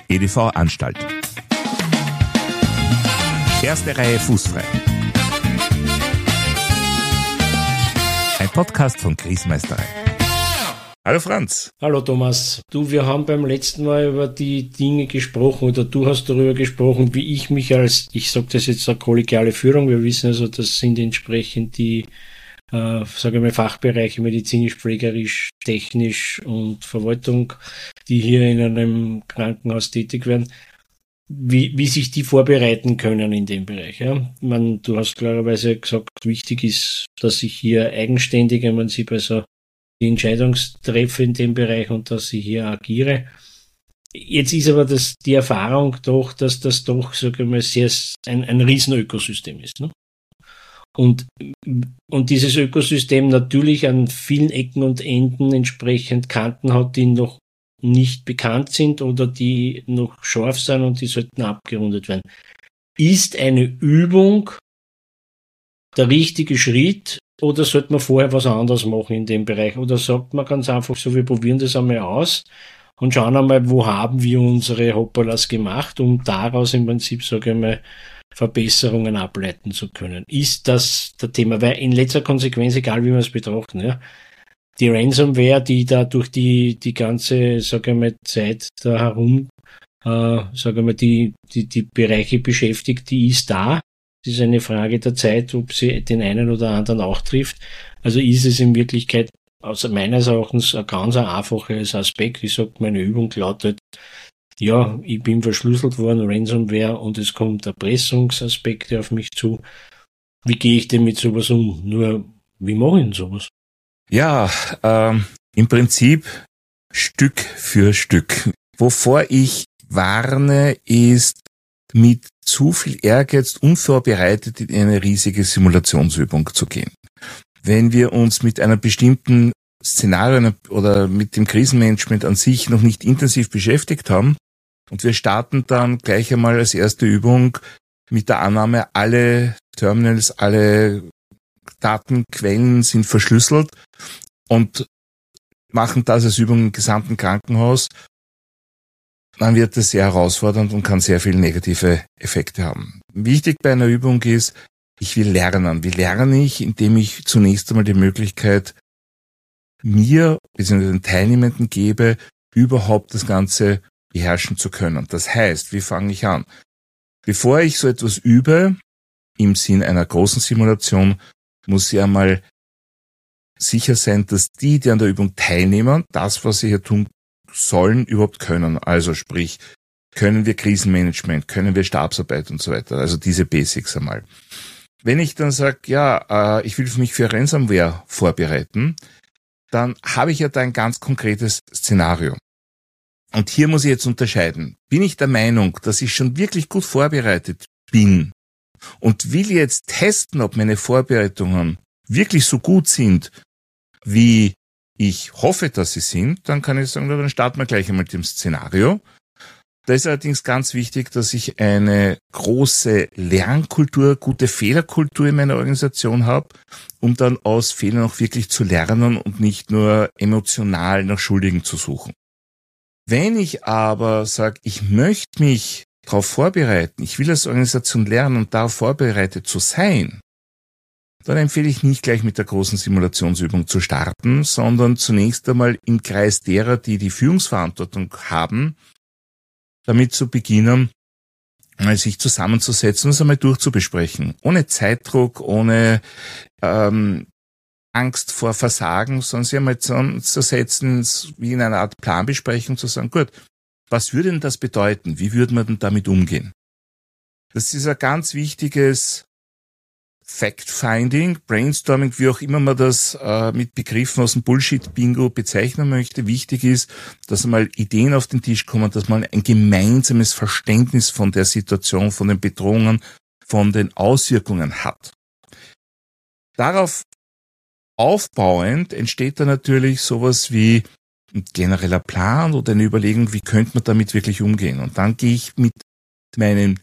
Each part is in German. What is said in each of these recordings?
EDV-Anstalt. Erste Reihe fußfrei. Ein Podcast von Kriesmeisterei. Hallo Franz. Hallo Thomas. Du, wir haben beim letzten Mal über die Dinge gesprochen oder du hast darüber gesprochen, wie ich mich als, ich sage das jetzt eine kollegiale Führung, wir wissen also, das sind entsprechend die sage ich mal, Fachbereiche medizinisch, pflegerisch, technisch und Verwaltung, die hier in einem Krankenhaus tätig werden, wie sich die vorbereiten können in dem Bereich. Ja? Du hast klarerweise gesagt, wichtig ist, dass ich hier eigenständig im Prinzip also die Entscheidungstreffe in dem Bereich und dass ich hier agiere. Jetzt ist aber die Erfahrung doch, dass das doch, sage ich mal, sehr ein Riesenökosystem ist. Ne? Und dieses Ökosystem natürlich an vielen Ecken und Enden entsprechend Kanten hat, die noch nicht bekannt sind oder die noch scharf sind und die sollten abgerundet werden. Ist eine Übung der richtige Schritt oder sollte man vorher was anderes machen in dem Bereich? Oder sagt man ganz einfach so, wir probieren das einmal aus und schauen einmal, wo haben wir unsere Hoppalas gemacht, um daraus im Prinzip, sage ich mal, Verbesserungen ableiten zu können. Ist das der Thema? Weil in letzter Konsequenz, egal wie wir es betrachten, ja, die Ransomware, die da durch die ganze, sage ich mal, Zeit da herum, sage ich mal, die Bereiche beschäftigt, die ist da. Es ist eine Frage der Zeit, ob sie den einen oder anderen auch trifft. Also ist es in Wirklichkeit aus meines Erachtens ein ganz einfaches Aspekt. Ich sage, meine Übung lautet, ja, ich bin verschlüsselt worden, Ransomware, und es kommt Erpressungsaspekte auf mich zu. Wie gehe ich denn mit sowas um? Nur, wie mache ich denn sowas? Ja, im Prinzip Stück für Stück. Wovor ich warne, ist mit zu viel Ehrgeiz unvorbereitet in eine riesige Simulationsübung zu gehen. Wenn wir uns mit einer bestimmten Szenario oder mit dem Krisenmanagement an sich noch nicht intensiv beschäftigt haben und wir starten dann gleich einmal als erste Übung mit der Annahme, alle Terminals, alle Datenquellen sind verschlüsselt und machen das als Übung im gesamten Krankenhaus, dann wird es sehr herausfordernd und kann sehr viele negative Effekte haben. Wichtig bei einer Übung ist, ich will lernen. Wie lerne ich? Indem ich zunächst einmal die Möglichkeit mir bzw. den Teilnehmenden gebe, überhaupt das Ganze beherrschen zu können. Das heißt, wie fange ich an? Bevor ich so etwas übe, im Sinn einer großen Simulation, muss ich einmal sicher sein, dass die an der Übung teilnehmen, das, was sie hier tun sollen, überhaupt können. Also sprich, können wir Krisenmanagement, können wir Stabsarbeit und so weiter. Also diese Basics einmal. Wenn ich dann sage, ja, ich will mich für Ransomware vorbereiten, dann habe ich ja da ein ganz konkretes Szenario. Und hier muss ich jetzt unterscheiden. Bin ich der Meinung, dass ich schon wirklich gut vorbereitet bin und will jetzt testen, ob meine Vorbereitungen wirklich so gut sind, wie ich hoffe, dass sie sind, dann kann ich sagen, dann starten wir gleich einmal mit dem Szenario. Da ist allerdings ganz wichtig, dass ich eine große Lernkultur, gute Fehlerkultur in meiner Organisation habe, um dann aus Fehlern auch wirklich zu lernen und nicht nur emotional nach Schuldigen zu suchen. Wenn ich aber sage, ich möchte mich darauf vorbereiten, ich will als Organisation lernen und darauf vorbereitet zu sein, dann empfehle ich nicht gleich mit der großen Simulationsübung zu starten, sondern zunächst einmal im Kreis derer, die die Führungsverantwortung haben, damit zu beginnen, sich zusammenzusetzen und es einmal durchzubesprechen. Ohne Zeitdruck, ohne Angst vor Versagen, sondern sich einmal zusammenzusetzen, wie in einer Art Planbesprechung zu sagen, gut, was würde denn das bedeuten? Wie würde man denn damit umgehen? Das ist ein ganz wichtiges Fact-Finding, Brainstorming, wie auch immer man das mit Begriffen aus dem Bullshit-Bingo bezeichnen möchte. Wichtig ist, dass mal Ideen auf den Tisch kommen, dass man ein gemeinsames Verständnis von der Situation, von den Bedrohungen, von den Auswirkungen hat. Darauf aufbauend entsteht dann natürlich sowas wie ein genereller Plan oder eine Überlegung, wie könnte man damit wirklich umgehen. Und dann gehe ich mit meinem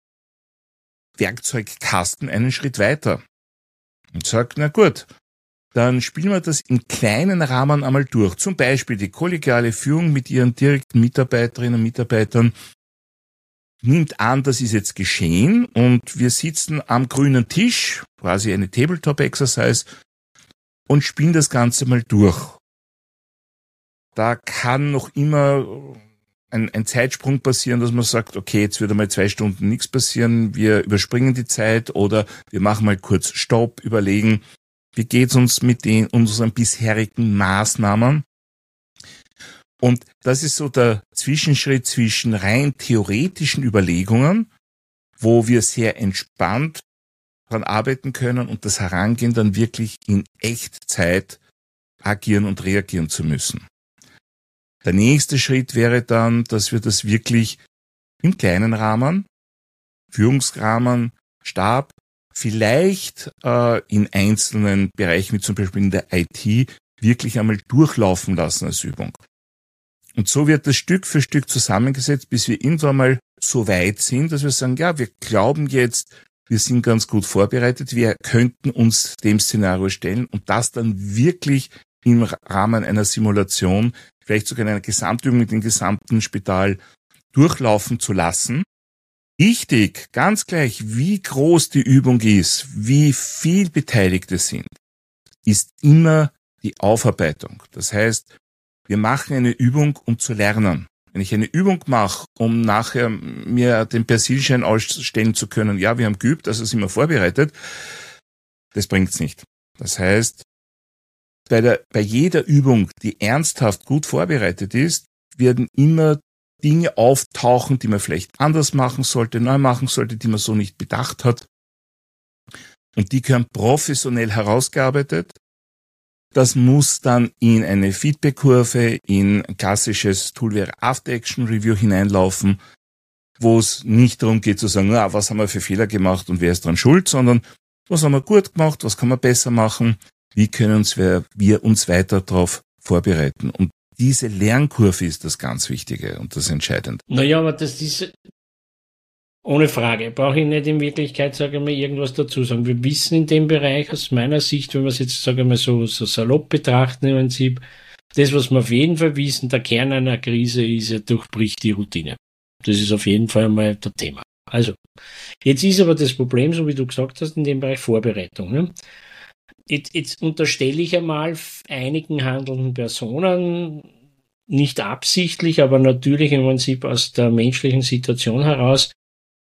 Übungswerkzeugkasten einen Schritt weiter und sage, na gut, dann spielen wir das in kleinen Rahmen einmal durch. Zum Beispiel die kollegiale Führung mit ihren direkten Mitarbeiterinnen und Mitarbeitern nimmt an, das ist jetzt geschehen und wir sitzen am grünen Tisch, quasi eine Tabletop-Exercise, und spielen das Ganze mal durch. Da kann noch immer ein Zeitsprung passieren, dass man sagt, okay, jetzt wird einmal 2 Stunden nichts passieren, wir überspringen die Zeit oder wir machen mal kurz Stopp, überlegen, wie geht's uns mit unseren bisherigen Maßnahmen? Und das ist so der Zwischenschritt zwischen rein theoretischen Überlegungen, wo wir sehr entspannt daran arbeiten können und das Herangehen dann wirklich in Echtzeit agieren und reagieren zu müssen. Der nächste Schritt wäre dann, dass wir das wirklich im kleinen Rahmen, Führungsrahmen, Stab, vielleicht in einzelnen Bereichen, wie zum Beispiel in der IT, wirklich einmal durchlaufen lassen als Übung. Und so wird das Stück für Stück zusammengesetzt, bis wir irgendwann mal so weit sind, dass wir sagen, ja, wir glauben jetzt, wir sind ganz gut vorbereitet, wir könnten uns dem Szenario stellen und das dann wirklich im Rahmen einer Simulation, vielleicht sogar in einer Gesamtübung mit dem gesamten Spital durchlaufen zu lassen. Wichtig, ganz gleich, wie groß die Übung ist, wie viel Beteiligte sind, ist immer die Aufarbeitung. Das heißt, wir machen eine Übung, um zu lernen. Wenn ich eine Übung mache, um nachher mir den Persilschein ausstellen zu können, ja, wir haben geübt, also sind wir vorbereitet, das bringt's nicht. Das heißt, bei jeder Übung, die ernsthaft gut vorbereitet ist, werden immer Dinge auftauchen, die man vielleicht anders machen sollte, neu machen sollte, die man so nicht bedacht hat. Und die können professionell herausgearbeitet. Das muss dann in eine Feedback-Kurve, in ein klassisches Tool wie After-Action-Review hineinlaufen, wo es nicht darum geht zu sagen, was haben wir für Fehler gemacht und wer ist dran schuld, sondern was haben wir gut gemacht, was kann man besser machen, wie können wir uns weiter darauf vorbereiten. Und diese Lernkurve ist das ganz Wichtige und das Entscheidende. Naja, aber das ist ohne Frage. Brauche ich nicht in Wirklichkeit, sage ich mal, irgendwas dazu sagen. Wir wissen in dem Bereich aus meiner Sicht, wenn wir es jetzt, sage ich mal, so salopp betrachten im Prinzip, das, was wir auf jeden Fall wissen, der Kern einer Krise ist, er durchbricht die Routine. Das ist auf jeden Fall mal das Thema. Also, jetzt ist aber das Problem, so wie du gesagt hast, in dem Bereich Vorbereitung. Ne? Jetzt unterstelle ich einmal einigen handelnden Personen, nicht absichtlich, aber natürlich im Prinzip aus der menschlichen Situation heraus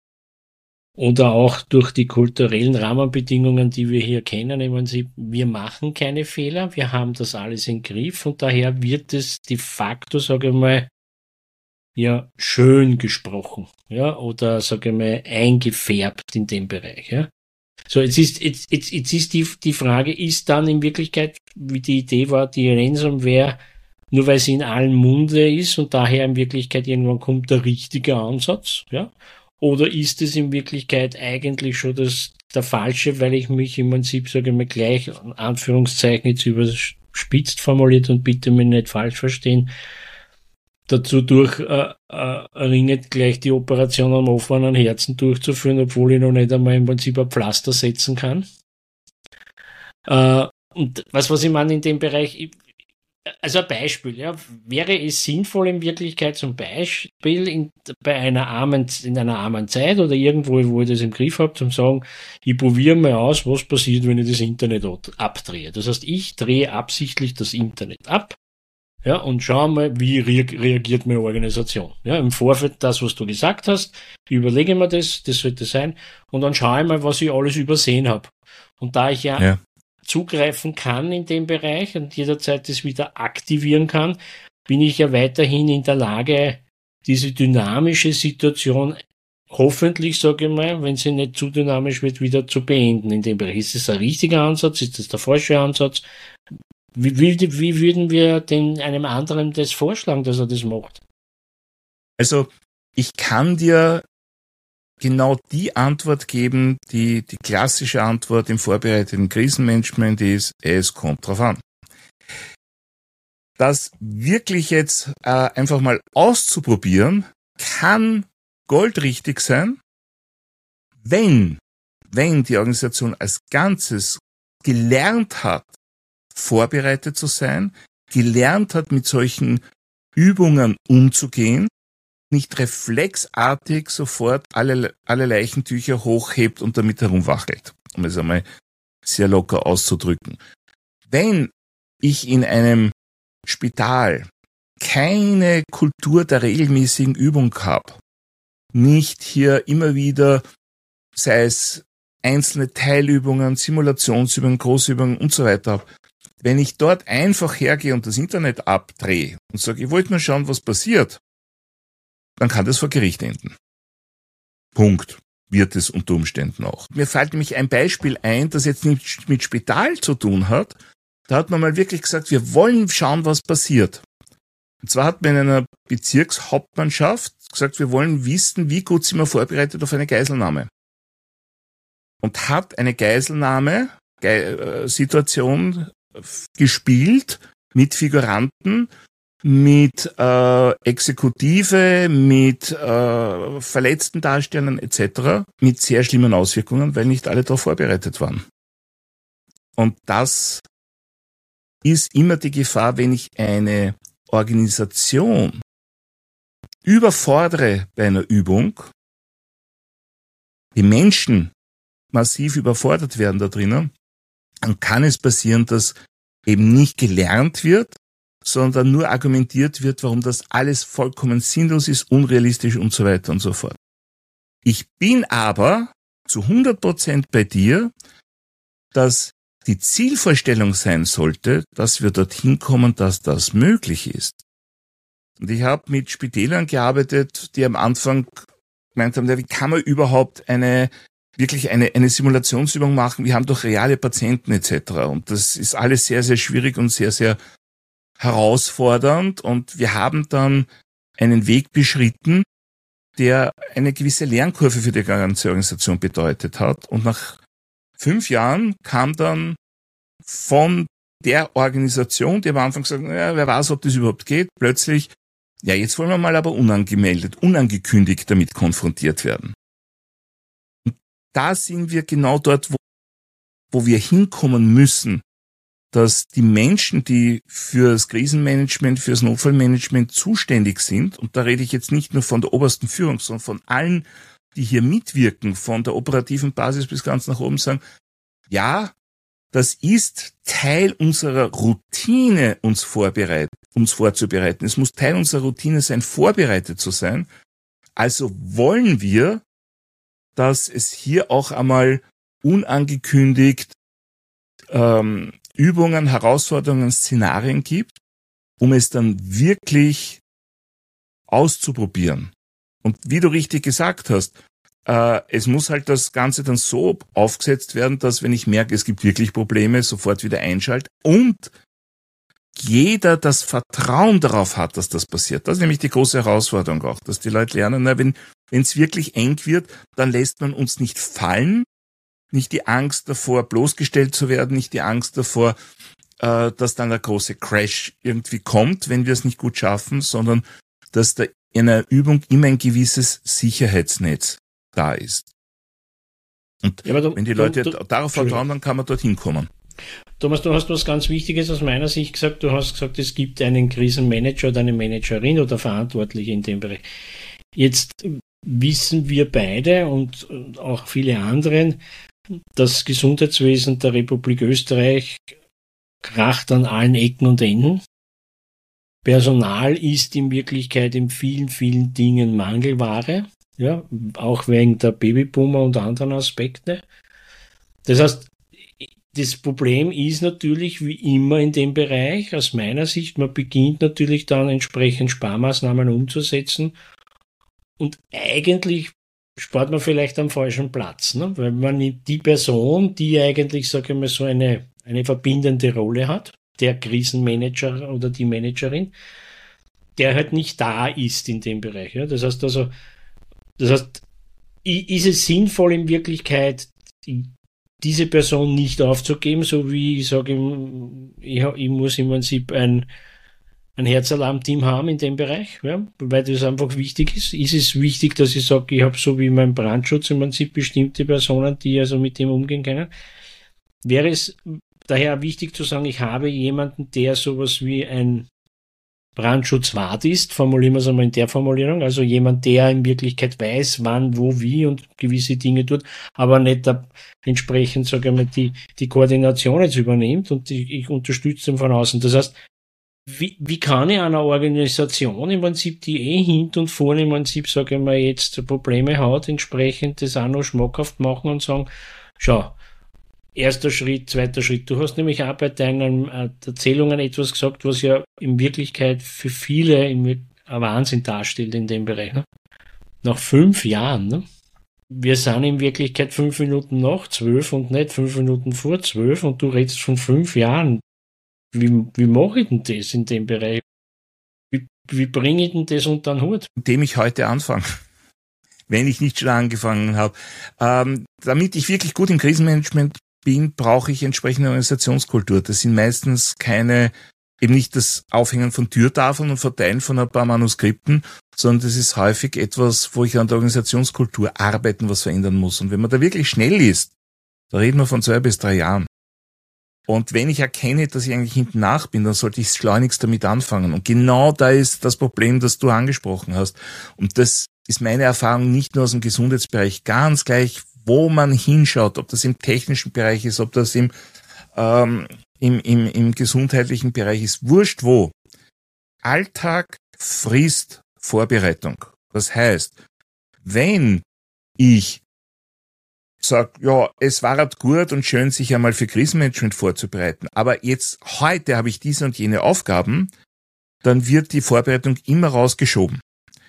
oder auch durch die kulturellen Rahmenbedingungen, die wir hier kennen, im Prinzip, wir machen keine Fehler, wir haben das alles im Griff und daher wird es de facto, sage ich mal, ja, schön gesprochen, ja, oder, sage ich mal, eingefärbt in dem Bereich, ja. So, jetzt ist die Frage, ist dann in Wirklichkeit, wie die Idee war, die Ransomware, nur weil sie in allen Munde ist und daher in Wirklichkeit irgendwann kommt der richtige Ansatz, ja? Oder ist es in Wirklichkeit eigentlich schon der falsche, weil ich mich im Prinzip, sage ich mal, gleich, Anführungszeichen jetzt überspitzt formuliert und bitte mich nicht falsch verstehen, dazu ringet gleich die Operation am offenen Herzen durchzuführen, obwohl ich noch nicht einmal im Prinzip ein Pflaster setzen kann. Und was ich meine in dem Bereich, also ein Beispiel, ja, wäre es sinnvoll in Wirklichkeit zum Beispiel in einer armen Zeit oder irgendwo, wo ich das im Griff habe, zum sagen, ich probiere mal aus, was passiert, wenn ich das Internet abdrehe. Das heißt, ich drehe absichtlich das Internet ab. Ja, und schau mal, wie reagiert meine Organisation. Ja, im Vorfeld das, was du gesagt hast, überlege mir das sollte sein, und dann schaue ich mal, was ich alles übersehen habe. Und da ich ja zugreifen kann in dem Bereich und jederzeit das wieder aktivieren kann, bin ich ja weiterhin in der Lage, diese dynamische Situation hoffentlich, sage ich mal, wenn sie nicht zu dynamisch wird, wieder zu beenden in dem Bereich. Ist das ein richtiger Ansatz? Ist das der falsche Ansatz? Wie würden wir denn einem anderen das vorschlagen, dass er das macht? Also, ich kann dir genau die Antwort geben, die klassische Antwort im vorbereiteten Krisenmanagement ist, es kommt drauf an. Das wirklich jetzt einfach mal auszuprobieren, kann goldrichtig sein, wenn die Organisation als Ganzes gelernt hat, vorbereitet zu sein, gelernt hat, mit solchen Übungen umzugehen, nicht reflexartig sofort alle Leichentücher hochhebt und damit herumwackelt, um es einmal sehr locker auszudrücken. Wenn ich in einem Spital keine Kultur der regelmäßigen Übung habe, nicht hier immer wieder, sei es einzelne Teilübungen, Simulationsübungen, Großübungen und so weiter habe, wenn ich dort einfach hergehe und das Internet abdrehe und sage, ich wollte nur schauen, was passiert, dann kann das vor Gericht enden. Punkt. Wird es unter Umständen auch. Mir fällt nämlich ein Beispiel ein, das jetzt nicht mit Spital zu tun hat. Da hat man mal wirklich gesagt, wir wollen schauen, was passiert. Und zwar hat man in einer Bezirkshauptmannschaft gesagt, wir wollen wissen, wie gut sind wir vorbereitet auf eine Geiselnahme. Und hat eine Geiselnahme-Situation gespielt mit Figuranten, mit Exekutive, mit verletzten Darstellern etc., mit sehr schlimmen Auswirkungen, weil nicht alle darauf vorbereitet waren. Und das ist immer die Gefahr, wenn ich eine Organisation überfordere bei einer Übung, die Menschen massiv überfordert werden da drinnen, dann kann es passieren, dass eben nicht gelernt wird, sondern nur argumentiert wird, warum das alles vollkommen sinnlos ist, unrealistisch und so weiter und so fort. Ich bin aber zu 100% bei dir, dass die Zielvorstellung sein sollte, dass wir dorthin kommen, dass das möglich ist. Und ich habe mit Spitälern gearbeitet, die am Anfang gemeint haben, wie kann man überhaupt eine Simulationsübung machen? Wir haben doch reale Patienten etc. Und das ist alles sehr, sehr schwierig und sehr, sehr herausfordernd. Und wir haben dann einen Weg beschritten, der eine gewisse Lernkurve für die ganze Organisation bedeutet hat. Und nach 5 Jahren kam dann von der Organisation, die am Anfang gesagt hat, wer weiß, ob das überhaupt geht, plötzlich, ja, jetzt wollen wir mal aber unangemeldet, unangekündigt damit konfrontiert werden. Und da sind wir genau dort, wo wir hinkommen müssen, dass die Menschen, die fürs Krisenmanagement, fürs Notfallmanagement zuständig sind, und da rede ich jetzt nicht nur von der obersten Führung, sondern von allen, die hier mitwirken, von der operativen Basis bis ganz nach oben, sagen, ja, das ist Teil unserer Routine, uns vorzubereiten. Es muss Teil unserer Routine sein, vorbereitet zu sein. Also wollen wir, dass es hier auch einmal unangekündigt Übungen, Herausforderungen, Szenarien gibt, um es dann wirklich auszuprobieren. Und wie du richtig gesagt hast, es muss halt das Ganze dann so aufgesetzt werden, dass, wenn ich merke, es gibt wirklich Probleme, sofort wieder einschalte und jeder das Vertrauen darauf hat, dass das passiert. Das ist nämlich die große Herausforderung auch, dass die Leute lernen, wenn es wirklich eng wird, dann lässt man uns nicht fallen, nicht die Angst davor, bloßgestellt zu werden, nicht die Angst davor, dass dann der große Crash irgendwie kommt, wenn wir es nicht gut schaffen, sondern dass da in einer Übung immer ein gewisses Sicherheitsnetz da ist. Und ja, wenn die Leute darauf vertrauen, dann kann man dorthin kommen. Thomas, du hast was ganz Wichtiges aus meiner Sicht gesagt. Du hast gesagt, es gibt einen Krisenmanager oder eine Managerin oder Verantwortliche in dem Bereich. Jetzt wissen wir beide und auch viele anderen, das Gesundheitswesen der Republik Österreich kracht an allen Ecken und Enden. Personal ist in Wirklichkeit in vielen, vielen Dingen Mangelware. Ja, auch wegen der Babyboomer und anderen Aspekte. Das heißt, das Problem ist natürlich wie immer in dem Bereich, aus meiner Sicht, man beginnt natürlich dann entsprechend Sparmaßnahmen umzusetzen und eigentlich spart man vielleicht am falschen Platz, ne? Weil man die Person, die eigentlich, sage ich mal, so eine verbindende Rolle hat, der Krisenmanager oder die Managerin, der halt nicht da ist in dem Bereich. Ja? Das heißt, ist es sinnvoll in Wirklichkeit, diese Person nicht aufzugeben, so wie ich sage, ich muss im Prinzip ein Herzalarmteam haben in dem Bereich, ja, weil das einfach wichtig ist. Ist es wichtig, dass ich sage, ich habe so wie mein Brandschutz im Prinzip bestimmte Personen, die also mit dem umgehen können? Wäre es daher wichtig zu sagen, ich habe jemanden, der sowas wie ein Brandschutzwart ist, formulieren wir es einmal in der Formulierung, also jemand, der in Wirklichkeit weiß, wann, wo, wie und gewisse Dinge tut, aber nicht entsprechend, sage ich mal, die Koordination jetzt übernimmt und ich unterstütze ihn von außen. Das heißt, wie kann ich einer Organisation im Prinzip, die hinten und vorne im Prinzip, sage ich mal, jetzt Probleme hat, entsprechend das auch noch schmackhaft machen und sagen, schau, erster Schritt, zweiter Schritt. Du hast nämlich auch bei deinen Erzählungen etwas gesagt, was ja in Wirklichkeit für viele ein Wahnsinn darstellt in dem Bereich. Ne? Nach 5 Jahren, ne? Wir sind in Wirklichkeit 5 Minuten nach 12 und nicht 5 Minuten vor 12 und du redest von 5 Jahren. Wie mache ich denn das in dem Bereich? Wie bringe ich denn das unter den Hut? Indem ich heute anfange, wenn ich nicht schon angefangen habe. Damit ich wirklich gut im Krisenmanagement bin, brauche ich entsprechende Organisationskultur. Das sind meistens eben nicht das Aufhängen von Türtafeln und Verteilen von ein paar Manuskripten, sondern das ist häufig etwas, wo ich an der Organisationskultur arbeiten, was verändern muss. Und wenn man da wirklich schnell ist, da reden wir von 2 bis 3 Jahren. Und wenn ich erkenne, dass ich eigentlich hinten nach bin, dann sollte ich schleunigst damit anfangen. Und genau da ist das Problem, das du angesprochen hast. Und das ist meine Erfahrung nicht nur aus dem Gesundheitsbereich, ganz gleich, wo man hinschaut, ob das im technischen Bereich ist, ob das im gesundheitlichen Bereich ist, wurscht wo. Alltag frisst Vorbereitung. Das heißt, wenn ich sage, ja, es war halt gut und schön, sich einmal für Krisenmanagement vorzubereiten, aber jetzt, heute habe ich diese und jene Aufgaben, dann wird die Vorbereitung immer rausgeschoben.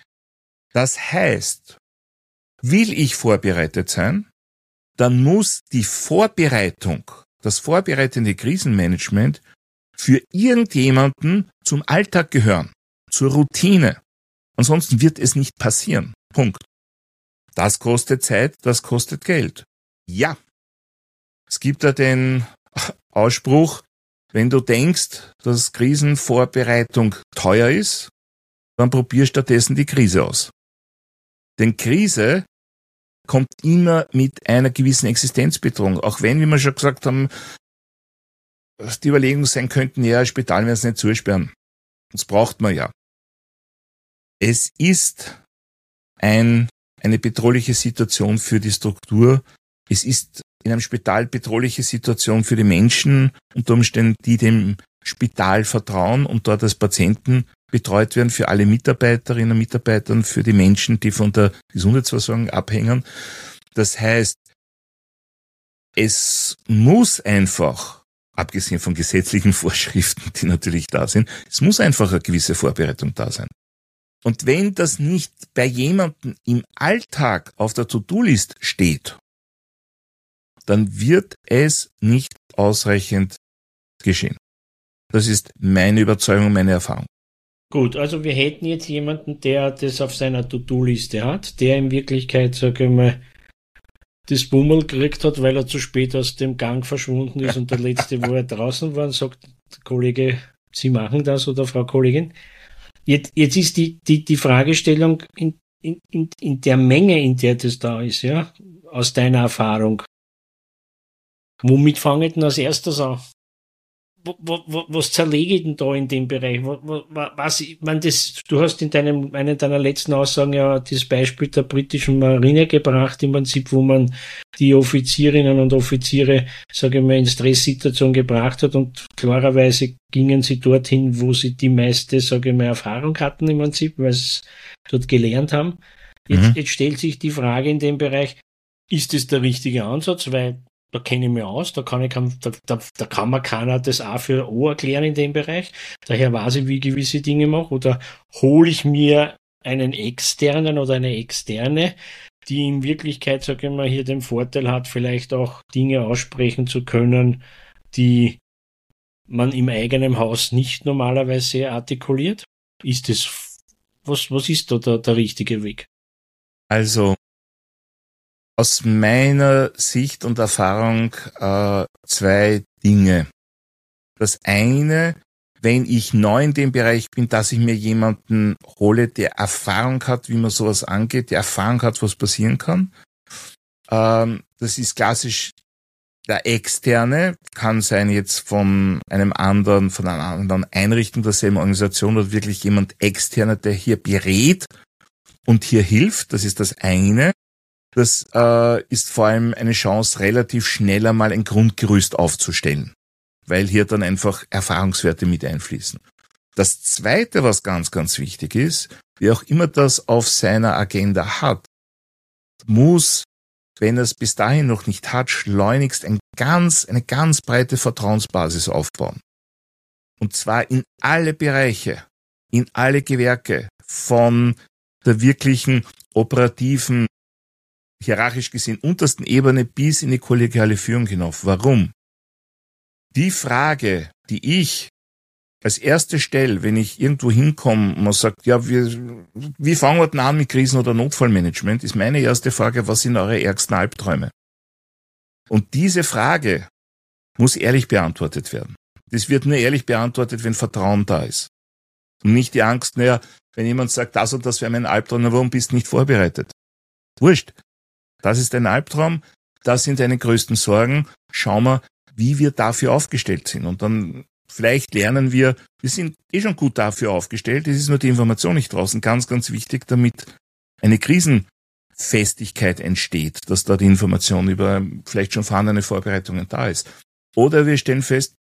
Das heißt, will ich vorbereitet sein, dann muss die Vorbereitung, das vorbereitende Krisenmanagement für irgendjemanden zum Alltag gehören, zur Routine. Ansonsten wird es nicht passieren. Punkt. Das kostet Zeit, das kostet Geld. Ja, es gibt da den Ausspruch, wenn du denkst, dass Krisenvorbereitung teuer ist, dann probier stattdessen die Krise aus. Denn Krise kommt immer mit einer gewissen Existenzbedrohung. Auch wenn, wie wir schon gesagt haben, die Überlegung sein könnten, ja, Spital werden es nicht zusperren. Das braucht man ja. Es ist eine bedrohliche Situation für die Struktur. Es ist in einem Spital bedrohliche Situation für die Menschen, unter Umständen, die dem Spital vertrauen und dort als Patienten betreut werden, für alle Mitarbeiterinnen und Mitarbeiter, für die Menschen, die von der Gesundheitsversorgung abhängen. Das heißt, es muss einfach, abgesehen von gesetzlichen Vorschriften, die natürlich da sind, es muss einfach eine gewisse Vorbereitung da sein. Und wenn das nicht bei jemandem im Alltag auf der To-Do-List steht, dann wird es nicht ausreichend geschehen. Das ist meine Überzeugung, meine Erfahrung. Gut, also wir hätten jetzt jemanden, der das auf seiner To-Do-Liste hat, der in Wirklichkeit, sage ich mal, das Bummel gekriegt hat, weil er zu spät aus dem Gang verschwunden ist und der letzte, wo er draußen war, sagt der Kollege, Sie machen das oder Frau Kollegin. Jetzt ist die Fragestellung in der Menge, in der das da ist, ja, aus deiner Erfahrung. Womit fange ich denn als erstes an? Was zerlege ich denn da in dem Bereich? Du hast in einer deiner letzten Aussagen ja das Beispiel der britischen Marine gebracht, im Prinzip, wo man die Offizierinnen und Offiziere, sage ich mal, in Stresssituation gebracht hat und klarerweise gingen sie dorthin, wo sie die meiste, sage ich mal, Erfahrung hatten im Prinzip, weil sie es dort gelernt haben. Jetzt stellt sich die Frage in dem Bereich, ist das der richtige Ansatz? Weil da kenne ich mich aus, da kann mir keiner das A für O erklären in dem Bereich. Daher weiß ich, wie ich gewisse Dinge mache. Oder hole ich mir einen Externen oder eine Externe, die in Wirklichkeit, sage ich mal, hier den Vorteil hat, vielleicht auch Dinge aussprechen zu können, die man im eigenen Haus nicht normalerweise artikuliert. Ist das, was ist da der richtige Weg? Also, aus meiner Sicht und Erfahrung 2 Dinge. Das eine, wenn ich neu in dem Bereich bin, dass ich mir jemanden hole, der Erfahrung hat, wie man sowas angeht, der Erfahrung hat, was passieren kann. Das ist klassisch Der Externe kann sein jetzt von einer anderen Einrichtung derselben Organisation oder wirklich jemand Externer, der hier berät und hier hilft. Das ist das eine. Das ist vor allem eine Chance, relativ schnell einmal ein Grundgerüst aufzustellen, weil hier dann einfach Erfahrungswerte mit einfließen. Das zweite, was ganz, ganz wichtig ist, wer auch immer das auf seiner Agenda hat, muss, wenn er es bis dahin noch nicht hat, schleunigst eine ganz breite Vertrauensbasis aufbauen. Und zwar in alle Bereiche, in alle Gewerke, von der wirklichen operativen, hierarchisch gesehen untersten Ebene bis in die kollegiale Führung hinauf. Warum? Die Frage, die ich als erste stelle, wenn ich irgendwo hinkomme und man sagt, ja, wie fangen wir denn an mit Krisen- oder Notfallmanagement, ist meine erste Frage, was sind eure ärgsten Albträume? Und diese Frage muss ehrlich beantwortet werden. Das wird nur ehrlich beantwortet, wenn Vertrauen da ist. Und nicht die Angst, naja, wenn jemand sagt, das und das wäre mein Albtraum, na, warum bist du nicht vorbereitet? Wurscht. Das ist dein Albtraum, das sind deine größten Sorgen. Schau mal, wie wir dafür aufgestellt sind. Und dann vielleicht lernen wir sind schon gut dafür aufgestellt, es ist nur die Information nicht draußen. Ganz, ganz wichtig, damit eine Krisenfestigkeit entsteht, dass da die Information über vielleicht schon vorhandene Vorbereitungen da ist. Oder wir stellen fest,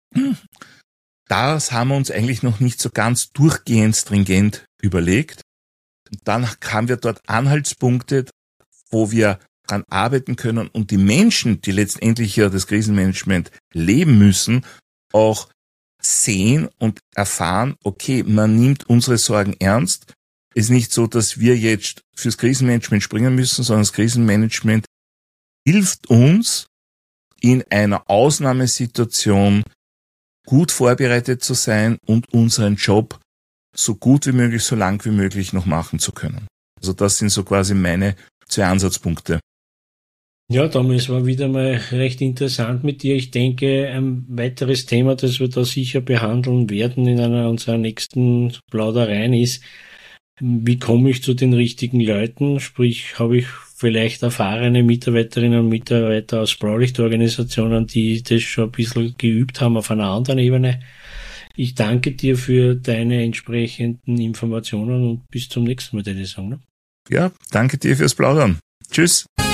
das haben wir uns eigentlich noch nicht so ganz durchgehend stringent überlegt. Und dann haben wir dort Anhaltspunkte, wo wir dran arbeiten können und die Menschen, die letztendlich ja das Krisenmanagement leben müssen, auch sehen und erfahren, okay, man nimmt unsere Sorgen ernst. Es ist nicht so, dass wir jetzt fürs Krisenmanagement springen müssen, sondern das Krisenmanagement hilft uns, in einer Ausnahmesituation gut vorbereitet zu sein und unseren Job so gut wie möglich, so lang wie möglich noch machen zu können. Also das sind so quasi meine 2 Ansatzpunkte. Ja, Thomas, war wieder mal recht interessant mit dir. Ich denke, ein weiteres Thema, das wir da sicher behandeln werden in einer unserer nächsten Plaudereien ist, wie komme ich zu den richtigen Leuten? Sprich, habe ich vielleicht erfahrene Mitarbeiterinnen und Mitarbeiter aus Blaulichtorganisationen, die das schon ein bisschen geübt haben auf einer anderen Ebene. Ich danke dir für deine entsprechenden Informationen und bis zum nächsten Mal, würde ich sagen. Ne? Ja, danke dir fürs Plaudern. Tschüss.